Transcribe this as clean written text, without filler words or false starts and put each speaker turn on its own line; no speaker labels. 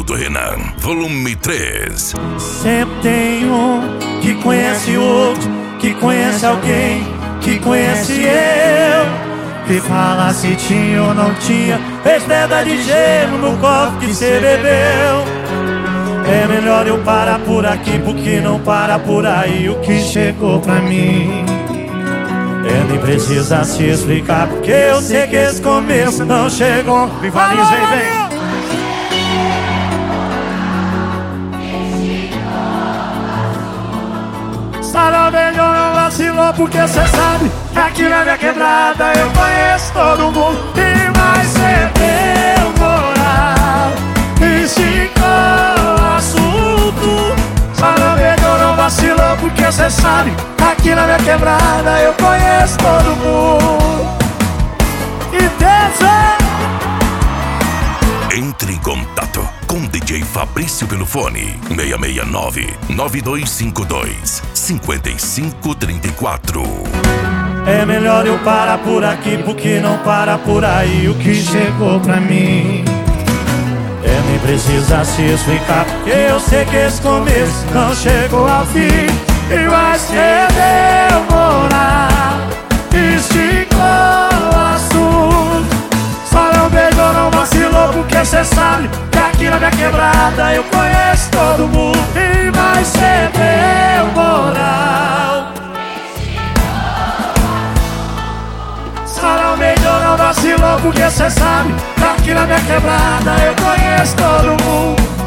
do Renan, volume 3.
Sempre tem um que conhece outro, que conhece alguém, que conhece eu, que fala se tinha ou não tinha, fez pedra de gelo no copo que cê bebeu. É melhor eu parar por aqui, porque não para por aí o que chegou pra mim. Nem precisa se explicar, porque eu sei que esse começo não chegou. Vivarinhos, vem. Sarau melhor não vacilou, porque cê sabe que aqui na minha quebrada eu conheço todo mundo. E mais cê deu moral, esticou o assunto. Sarau melhor não vacilou, porque cê sabe que aqui na minha quebrada eu conheço todo mundo. E dança!
Entre em contato com DJ Fabrício pelo fone 669-9252-5534.
É melhor eu parar por aqui, porque não para por aí o que chegou pra mim. Nem precisa se explicar, porque eu sei que esse começo não chegou ao fim. E vai ser demorar, esticou o assunto. Só não beijou, não vacilou, porque cê sabe que aqui na minha quebrada eu conheço todo mundo. E vai ser demorar. Só não beijou, não vacilou, porque cê sabe que aqui na minha quebrada eu conheço todo mundo.